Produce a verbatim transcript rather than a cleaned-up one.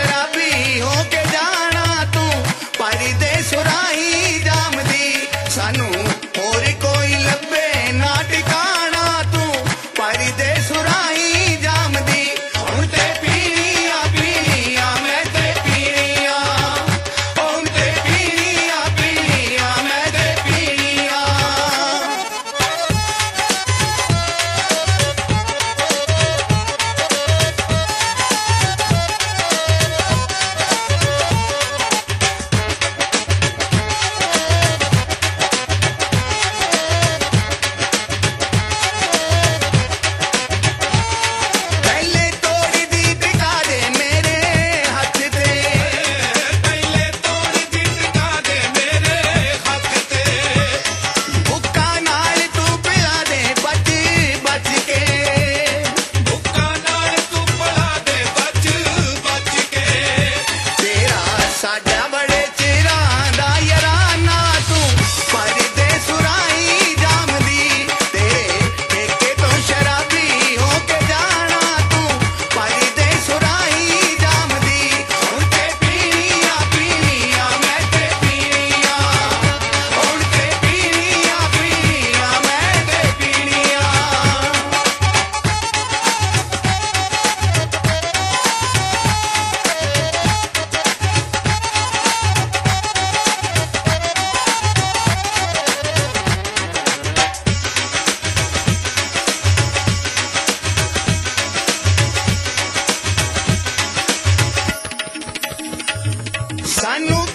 शराबी होके जाना तू परदेस राही जामदी सानू होर कोई लब्बे ना टिकाना तू परदेस राही जामदी हुण ते पीनिया पीनिया मैं ते पीनिया हुण ते पीनिया पीनिया मैं ते पीनिया पहले तोड़ी दी टिका दे मेरे हथ ते पहले तोड़ दी टिका दे मेरे हक ते बुक्का नाल तू पिला दे बच बच के बुक्का नाल तू पला दे बच बच के तेरा साडा बड़े चिरां दा याराना तू परदेस राही जामदी तेरे ठेके तो शराबी होके जाना तू परदेस राही जामदी हुण ते पीनिया पीनिया मैं ते पीनिया हुण ते पीनिया पीनिया मैं ते पीनिया सानू